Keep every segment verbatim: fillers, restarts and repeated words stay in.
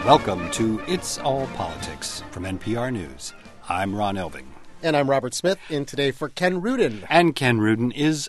Welcome to It's All Politics from N P R News. I'm Ron Elving. And I'm Robert Smith, in today for Ken Rudin. And Ken Rudin is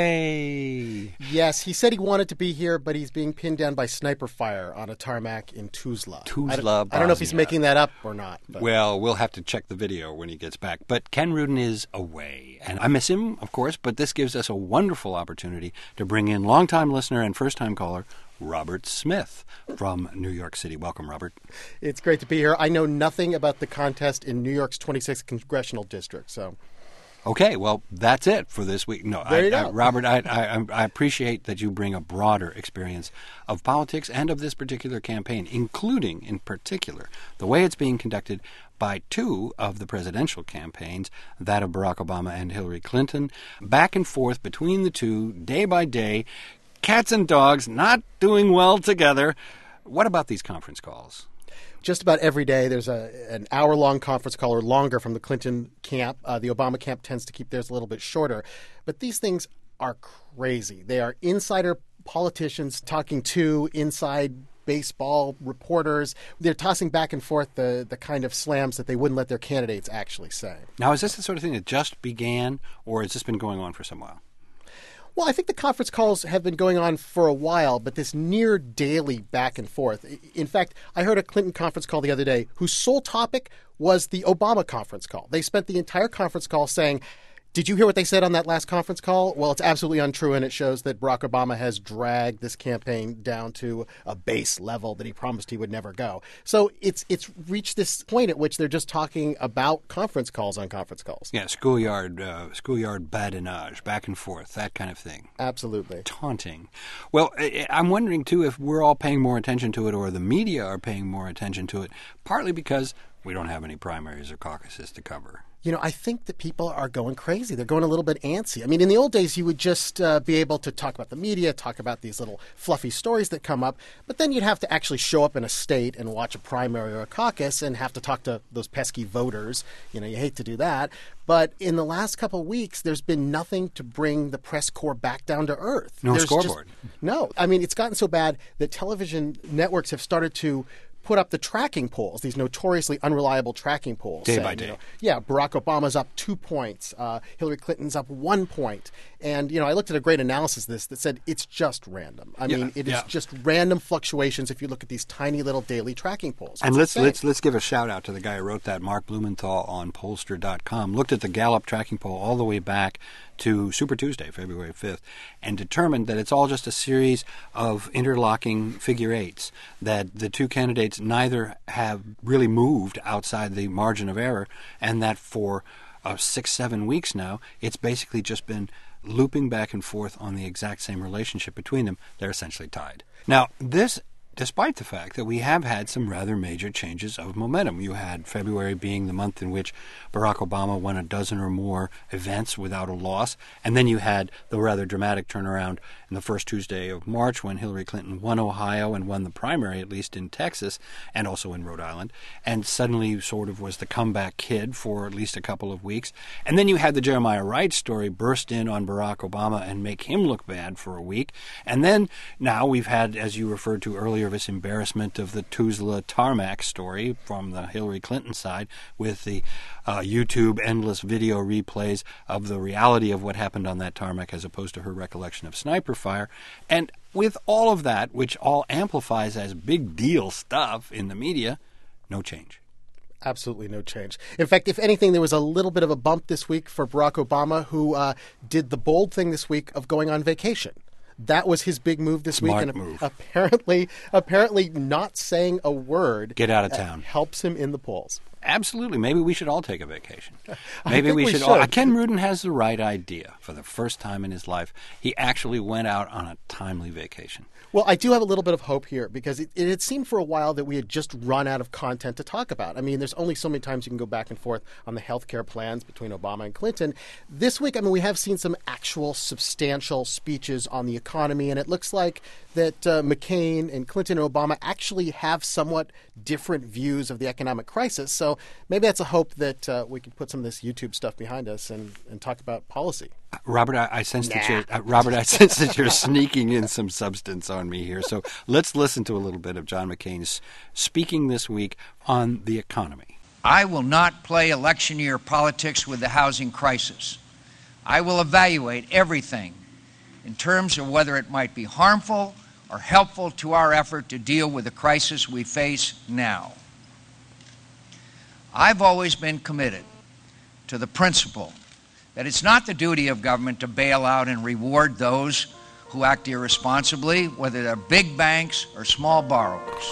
away. Yes, he said he wanted to be here, but he's being pinned down by sniper fire on a tarmac in Tuzla. Tuzla, I don't, I don't know if he's making that up or not. But. Well, we'll have to check the video when he gets back. But Ken Rudin is away. And I miss him, of course, but this gives us a wonderful opportunity to bring in longtime listener and first-time caller Robert Smith from New York City. Welcome, Robert. It's great to be here. I know nothing about the contest in New York's twenty-sixth Congressional District, so... Okay, well, that's it for this week. No, there I, you go. I, Robert, I, I, I appreciate that you bring a broader experience of politics and of this particular campaign, including, in particular, the way it's being conducted by two of the presidential campaigns, that of Barack Obama and Hillary Clinton, back and forth between the two, day by day, cats and dogs not doing well together. What about these conference calls? Just about every day there's a an hour-long conference call or longer from the Clinton camp. Uh, the Obama camp tends to keep theirs a little bit shorter. But these things are crazy. They are insider politicians talking to inside baseball reporters. They're tossing back and forth the, the kind of slams that they wouldn't let their candidates actually say. Now, is this the sort of thing that just began, or has this been going on for some while? Well, I think the conference calls have been going on for a while, but this near daily back and forth. In fact, I heard a Clinton conference call the other day whose sole topic was the Obama conference call. They spent the entire conference call saying, did you hear what they said on that last conference call? Well, it's absolutely untrue, and it shows that Barack Obama has dragged this campaign down to a base level that he promised he would never go. So it's it's reached this point at which they're just talking about conference calls on conference calls. Yeah, schoolyard, uh, schoolyard badinage, back and forth, that kind of thing. Absolutely. Taunting. Well, I'm wondering, too, if we're all paying more attention to it or the media are paying more attention to it, partly because we don't have any primaries or caucuses to cover. You know, I think that people are going crazy. They're going a little bit antsy. I mean, in the old days, you would just uh, be able to talk about the media, talk about these little fluffy stories that come up, but then you'd have to actually show up in a state and watch a primary or a caucus and have to talk to those pesky voters. You know, you hate to do that. But in the last couple of weeks, there's been nothing to bring the press corps back down to earth. No there's scoreboard. Just, no. I mean, it's gotten so bad that television networks have started to put up the tracking polls, these notoriously unreliable tracking polls. Day saying, by day. You know, yeah, Barack Obama's up two points. Uh, Hillary Clinton's up one point. And, you know, I looked at a great analysis of this that said it's just random. I yeah, mean, it yeah. is just random fluctuations if you look at these tiny little daily tracking polls. And It's let's insane. let's let's give a shout out to the guy who wrote that, Mark Blumenthal, on pollster dot com. Looked at the Gallup tracking poll all the way back to Super Tuesday, February fifth, and determined that it's all just a series of interlocking figure eights, that the two candidates neither have really moved outside the margin of error, and that for uh, six, seven weeks now, it's basically just been looping back and forth on the exact same relationship between them. They're essentially tied. Now, this despite the fact that we have had some rather major changes of momentum. You had February being the month in which Barack Obama won a dozen or more events without a loss, and then you had the rather dramatic turnaround in the first Tuesday of March when Hillary Clinton won Ohio and won the primary, at least in Texas, and also in Rhode Island, and suddenly sort of was the comeback kid for at least a couple of weeks. And then you had the Jeremiah Wright story burst in on Barack Obama and make him look bad for a week. And then now we've had, as you referred to earlier, this embarrassment of the Tuzla tarmac story from the Hillary Clinton side with the uh, YouTube endless video replays of the reality of what happened on that tarmac as opposed to her recollection of sniper fire. And with all of that, which all amplifies as big deal stuff in the media, no change. Absolutely no change. In fact, if anything, there was a little bit of a bump this week for Barack Obama, who uh, did the bold thing this week of going on vacation. That was his big move this Smart week, and move. apparently, apparently, not saying a word Get out of town. uh, helps him in the polls. Absolutely. Maybe we should all take a vacation. I Maybe think we, we should, should. all. Ken Rudin has the right idea. For the first time in his life, he actually went out on a timely vacation. Well, I do have a little bit of hope here because it, it had seemed for a while that we had just run out of content to talk about. I mean, there's only so many times you can go back and forth on the health care plans between Obama and Clinton. This week, I mean, we have seen some actual substantial speeches on the economy, and it looks like that uh, McCain and Clinton and Obama actually have somewhat different views of the economic crisis. So know, maybe that's a hope that uh, we can put some of this YouTube stuff behind us and, and talk about policy. Uh, Robert, I, I sense nah. that you're uh, Robert, I sense that you're sneaking in some substance on me here. So let's listen to a little bit of John McCain's speaking this week on the economy. I will not play election year politics with the housing crisis. I will evaluate everything in terms of whether it might be harmful or helpful to our effort to deal with the crisis we face now. I've always been committed to the principle that it's not the duty of government to bail out and reward those who act irresponsibly, whether they're big banks or small borrowers.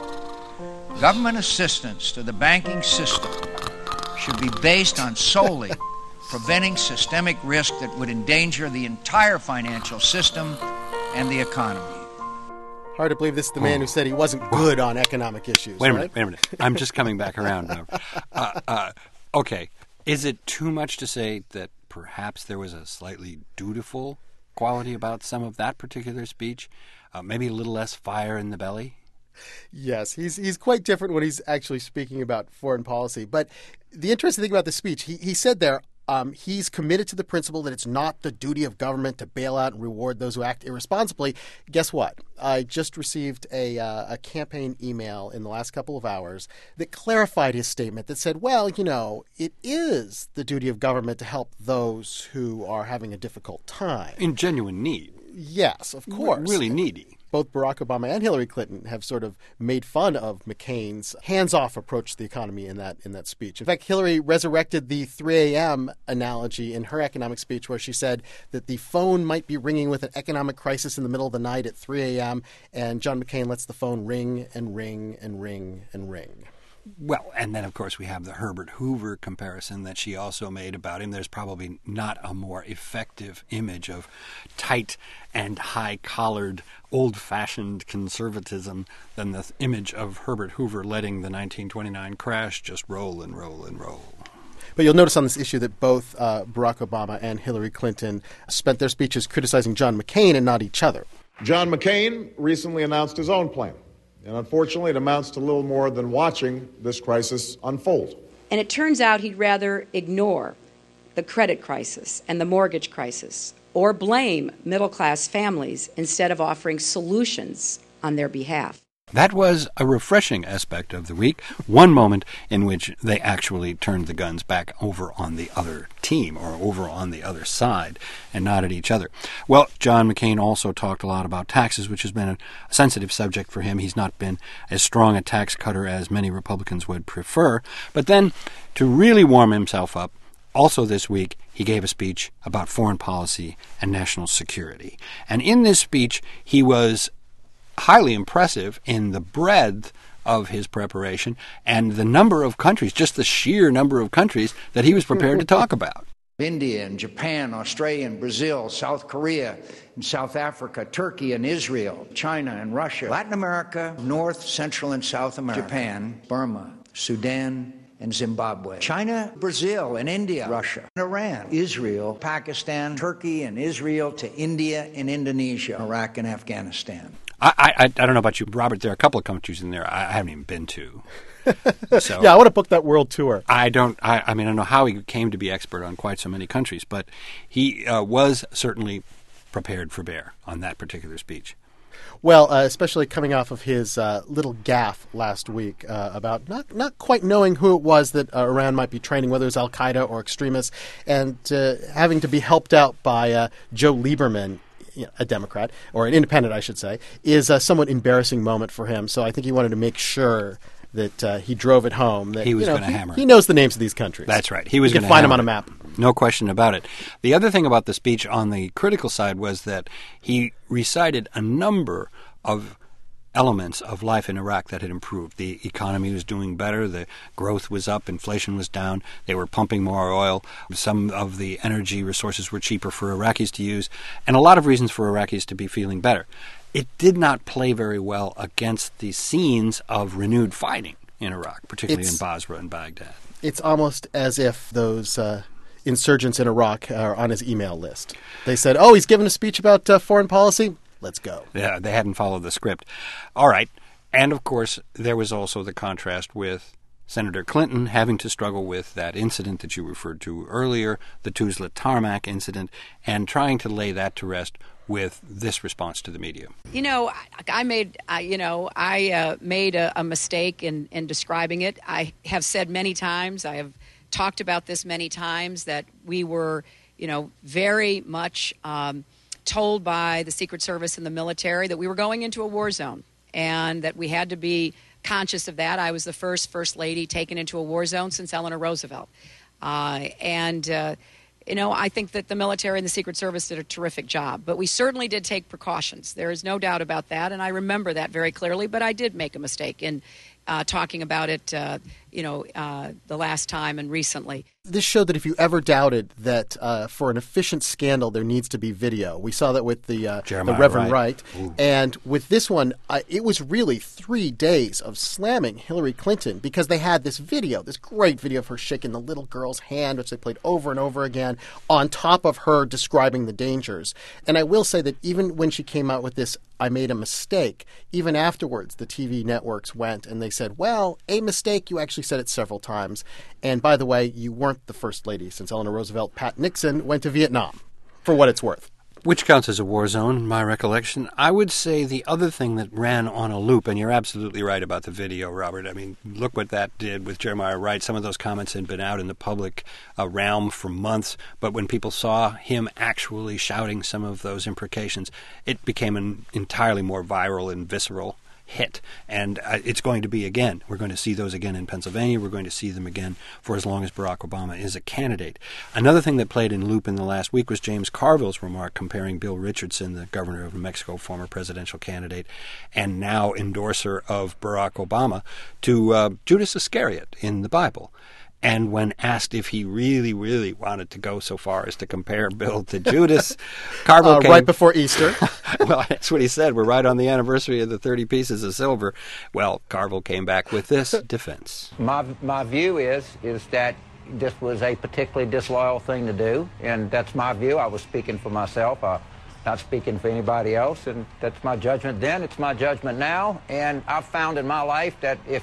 Government assistance to the banking system should be based on solely preventing systemic risk that would endanger the entire financial system and the economy. Hard to believe this is the man who said he wasn't good on economic issues. Wait a right? minute, wait a minute. I'm just coming back around now. Uh, uh, okay, is it too much to say that perhaps there was a slightly dutiful quality about some of that particular speech? Uh, maybe a little less fire in the belly? Yes, he's he's quite different when he's actually speaking about foreign policy. But the interesting thing about the speech, he, he said there, Um, he's committed to the principle that it's not the duty of government to bail out and reward those who act irresponsibly. Guess what? I just received a, uh, a campaign email in the last couple of hours that clarified his statement that said, well, you know, it is the duty of government to help those who are having a difficult time. In genuine need. Yes, of course. Really needy. Both Barack Obama and Hillary Clinton have sort of made fun of McCain's hands-off approach to the economy in that in that speech. In fact, Hillary resurrected the three a.m. analogy in her economic speech where she said that the phone might be ringing with an economic crisis in the middle of the night at three a.m., and John McCain lets the phone ring and ring and ring and ring. Well, and then, of course, we have the Herbert Hoover comparison that she also made about him. There's probably not a more effective image of tight and high-collared, old-fashioned conservatism than the image of Herbert Hoover letting the nineteen twenty-nine crash just roll and roll and roll. But you'll notice on this issue that both uh, Barack Obama and Hillary Clinton spent their speeches criticizing John McCain and not each other. John McCain recently announced his own plan. And unfortunately, it amounts to little more than watching this crisis unfold. And it turns out he'd rather ignore the credit crisis and the mortgage crisis or blame middle-class families instead of offering solutions on their behalf. That was a refreshing aspect of the week, one moment in which they actually turned the guns back over on the other team or over on the other side and not at each other. Well, John McCain also talked a lot about taxes, which has been a sensitive subject for him. He's not been as strong a tax cutter as many Republicans would prefer. But then, to really warm himself up, also this week, he gave a speech about foreign policy and national security. And in this speech, he was highly impressive in the breadth of his preparation and the number of countries, just the sheer number of countries that he was prepared to talk about. India and Japan, Australia and Brazil, South Korea and South Africa, Turkey and Israel, China and Russia, Latin America, North, Central and South America, Japan, Burma, Sudan and Zimbabwe, China, Brazil and India, Russia, Iran, Israel, Pakistan, Turkey and Israel to India and Indonesia, Iraq and Afghanistan. I, I, I don't know about you, Robert. There are a couple of countries in there I haven't even been to. So yeah, I want to book that world tour. I don't. I, I mean, I don't know how he came to be expert on quite so many countries, but he uh, was certainly prepared for bear on that particular speech. Well, uh, especially coming off of his uh, little gaffe last week uh, about not not quite knowing who it was that uh, Iran might be training, whether it was Al-Qaeda or extremists, and uh, having to be helped out by uh, Joe Lieberman, a Democrat, or an independent, I should say, is a somewhat embarrassing moment for him. So I think he wanted to make sure that uh, he drove it home. That he was you know, going to hammer. He knows the names of these countries. That's right. He was going to find hammer. them on a map. No question about it. The other thing about the speech on the critical side was that he recited a number of elements of life in Iraq that had improved. The economy was doing better. The growth was up. Inflation was down. They were pumping more oil. Some of the energy resources were cheaper for Iraqis to use, and a lot of reasons for Iraqis to be feeling better. It did not play very well against the scenes of renewed fighting in Iraq, particularly It's, in Basra and Baghdad. It's almost as if those uh, insurgents in Iraq are on his email list. They said, oh, he's giving a speech about uh, foreign policy? Let's go. Yeah, they hadn't followed the script. All right. And, of course, there was also the contrast with Senator Clinton having to struggle with that incident that you referred to earlier, the Tuzla tarmac incident, and trying to lay that to rest with this response to the media. You know, I made, I, you know, I uh, made a, a mistake in, in describing it. I have said many times, I have talked about this many times, that we were, you know, very much um, told by the Secret Service and the military that we were going into a war zone and that we had to be conscious of that. I was the first First Lady taken into a war zone since Eleanor Roosevelt. Uh, and, uh, you know, I think that the military and the Secret Service did a terrific job. But we certainly did take precautions. There is no doubt about that, and I remember that very clearly. But I did make a mistake in uh, talking about it, uh, you know, uh, the last time and recently. This showed that if you ever doubted that uh, for an efficient scandal there needs to be video. We saw that with the, uh, the Reverend Wright. Wright. And with this one, uh, it was really three days of slamming Hillary Clinton because they had this video, this great video of her shaking the little girl's hand, which they played over and over again, on top of her describing the dangers. And I will say that even when she came out with this, I made a mistake, even afterwards the T V networks went and they said, well, a mistake, you actually said it several times. And by the way, you weren't the First Lady since Eleanor Roosevelt. Pat Nixon went to Vietnam, for what it's worth. Which counts as a war zone, in my recollection. I would say the other thing that ran on a loop, and you're absolutely right about the video, Robert. I mean, look what that did with Jeremiah Wright. Some of those comments had been out in the public uh, realm for months, but when people saw him actually shouting some of those imprecations, it became an entirely more viral and visceral hit. And uh, it's going to be again. We're going to see those again in Pennsylvania. We're going to see them again for as long as Barack Obama is a candidate. Another thing that played in loop in the last week was James Carville's remark comparing Bill Richardson, the governor of New Mexico, former presidential candidate, and now endorser of Barack Obama, to uh, Judas Iscariot in the Bible. And when asked if he really, really wanted to go so far as to compare Bill to Judas, Carville uh, came... Right before Easter. Well, that's what he said. We're right on the anniversary of the thirty pieces of silver. Well, Carville came back with this defense. My, my view is, is that this was a particularly disloyal thing to do, and that's my view. I was speaking for myself. I'm not speaking for anybody else, and that's my judgment then. It's my judgment now, and I've found in my life that if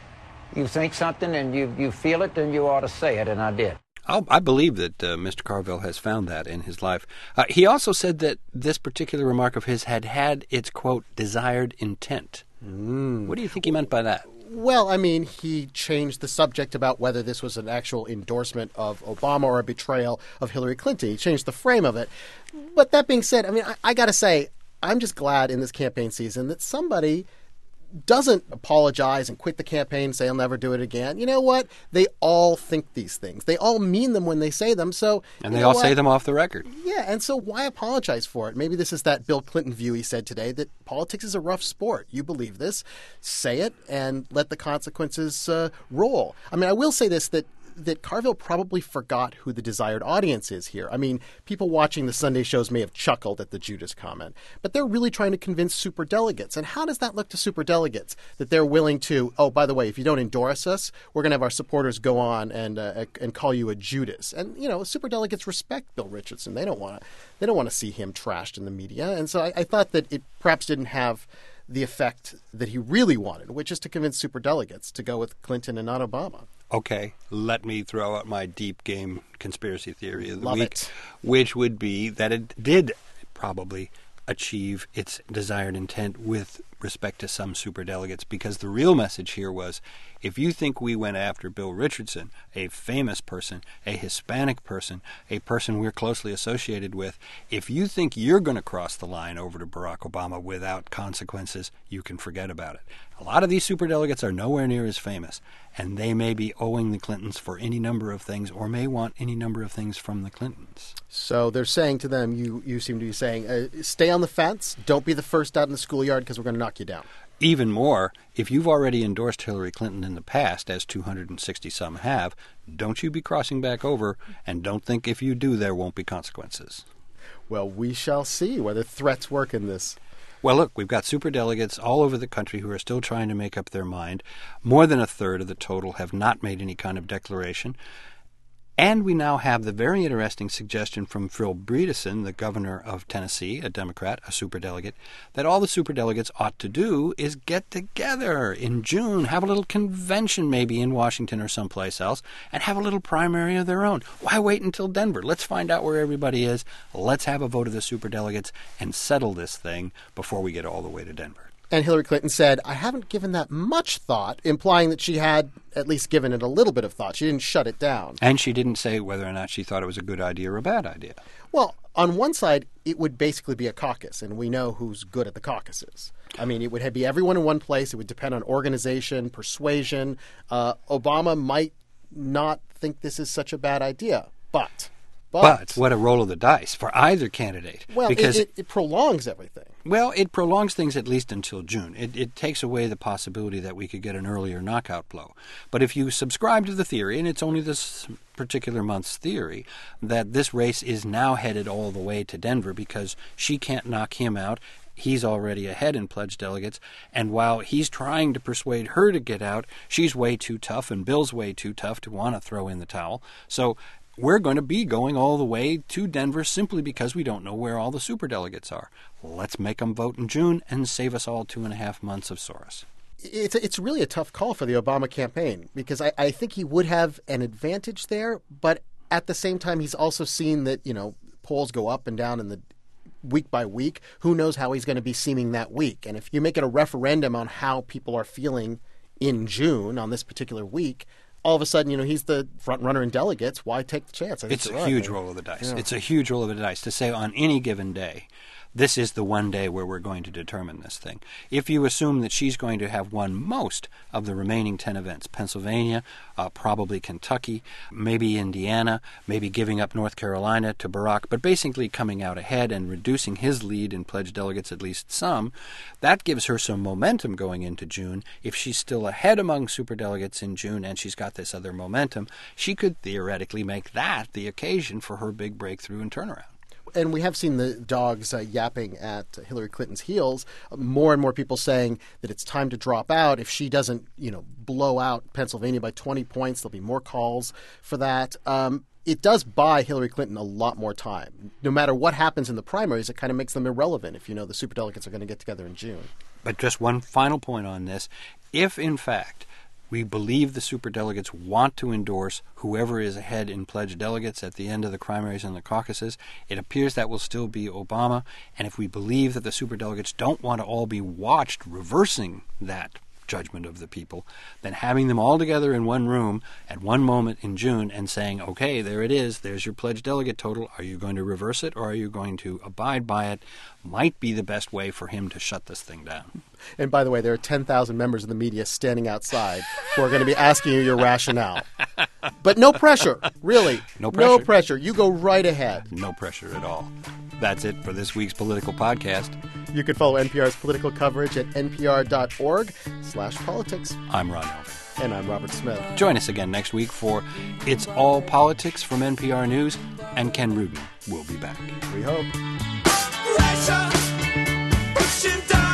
you think something and you, you feel it, then you ought to say it, and I did. I'll, I believe that uh, Mister Carville has found that in his life. Uh, he also said that this particular remark of his had had its, quote, desired intent. Mm. What do you think he meant by that? Well, I mean, he changed the subject about whether this was an actual endorsement of Obama or a betrayal of Hillary Clinton. He changed the frame of it. But that being said, I mean, I, I got to say, I'm just glad in this campaign season that somebody doesn't apologize and quit the campaign and say, I'll never do it again. You know what? They all think these things. They all mean them when they say them. So, and they all what? say them off the record. Yeah, and so why apologize for it? Maybe this is that Bill Clinton view he said today, that politics is a rough sport. You believe this. Say it and let the consequences uh, roll. I mean, I will say this, that that Carville probably forgot who the desired audience is here. I mean, people watching the Sunday shows may have chuckled at the Judas comment, but they're really trying to convince superdelegates. And how does that look to superdelegates? That they're willing to, oh, by the way, if you don't endorse us, we're going to have our supporters go on and uh, and call you a Judas. And, you know, superdelegates respect Bill Richardson. They don't want to they don't want to see him trashed in the media. And so I, I thought that it perhaps didn't have the effect that he really wanted, which is to convince superdelegates to go with Clinton and not Obama. Okay, let me throw out my deep game conspiracy theory of the Love week, it. which would be that it did probably achieve its desired intent with respect to some superdelegates, because the real message here was, if you think we went after Bill Richardson, a famous person, a Hispanic person, a person we're closely associated with, if you think you're going to cross the line over to Barack Obama without consequences, you can forget about it. A lot of these superdelegates are nowhere near as famous, and they may be owing the Clintons for any number of things, or may want any number of things from the Clintons. So they're saying to them, you, you seem to be saying, uh, stay on the fence, don't be the first out in the schoolyard because we're going to knock you down. Even more, if you've already endorsed Hillary Clinton in the past, as two hundred sixty some have, don't you be crossing back over, and don't think if you do there won't be consequences. Well, we shall see whether threats work in this. Well, look, we've got superdelegates all over the country who are still trying to make up their mind. More than a third of the total have not made any kind of declaration. And we now have the very interesting suggestion from Phil Bredesen, the governor of Tennessee, a Democrat, a superdelegate, that all the superdelegates ought to do is get together in June, have a little convention maybe in Washington or someplace else, and have a little primary of their own. Why wait until Denver? Let's find out where everybody is. Let's have a vote of the superdelegates and settle this thing before we get all the way to Denver. And Hillary Clinton said, I haven't given that much thought, implying that she had at least given it a little bit of thought. She didn't shut it down. And she didn't say whether or not she thought it was a good idea or a bad idea. Well, on one side, it would basically be a caucus, and we know who's good at the caucuses. I mean, it would be everyone in one place. It would depend on organization, persuasion. Uh, Obama might not think this is such a bad idea, but... But, but what a roll of the dice for either candidate. Well, because it, it, it prolongs everything. Well, it prolongs things at least until June. It, it takes away the possibility that we could get an earlier knockout blow. But if you subscribe to the theory, and it's only this particular month's theory, that this race is now headed all the way to Denver because she can't knock him out, he's already ahead in pledged delegates, and while he's trying to persuade her to get out, she's way too tough, and Bill's way too tough to want to throw in the towel. So we're going to be going all the way to Denver simply because we don't know where all the superdelegates are. Let's make them vote in June and save us all two and a half months of Soros. It's it's really a tough call for the Obama campaign because I, I think he would have an advantage there, but at the same time, he's also seen that, you know, polls go up and down in the week by week. Who knows how he's going to be seeming that week? And if you make it a referendum on how people are feeling in June on this particular week, all of a sudden, you know, he's the front runner in delegates. Why take the chance? I think it's a right. huge roll of the dice. Yeah. It's a huge roll of the dice to say on any given day, this is the one day where we're going to determine this thing. If you assume that she's going to have won most of the remaining ten events, Pennsylvania, uh, probably Kentucky, maybe Indiana, maybe giving up North Carolina to Barack, but basically coming out ahead and reducing his lead in pledged delegates at least some, that gives her some momentum going into June. If she's still ahead among superdelegates in June and she's got this other momentum, she could theoretically make that the occasion for her big breakthrough and turnaround. And we have seen the dogs uh, yapping at Hillary Clinton's heels. More and more people saying that it's time to drop out. If she doesn't, you know, blow out Pennsylvania by twenty points, there'll be more calls for that. Um, it does buy Hillary Clinton a lot more time. No matter what happens in the primaries, it kind of makes them irrelevant if you know the superdelegates are going to get together in June. But just one final point on this. If, in fact, we believe the superdelegates want to endorse whoever is ahead in pledged delegates at the end of the primaries and the caucuses, it appears that will still be Obama. And if we believe that the superdelegates don't want to all be watched reversing that judgment of the people, then having them all together in one room at one moment in June and saying, okay, there it is, there's your pledged delegate total, are you going to reverse it or are you going to abide by it, might be the best way for him to shut this thing down. And by the way, there are ten thousand members of the media standing outside who are going to be asking you your rationale. But no pressure, really. No pressure. No pressure. You go right ahead. No pressure at all. That's it for this week's Political Podcast. You can follow N P R's political coverage at npr.org slash politics. I'm Ron Elving. And I'm Robert Smith. Join us again next week for It's All Politics from N P R News, and Ken Rudin will be back. We hope. Pressure, pushing down.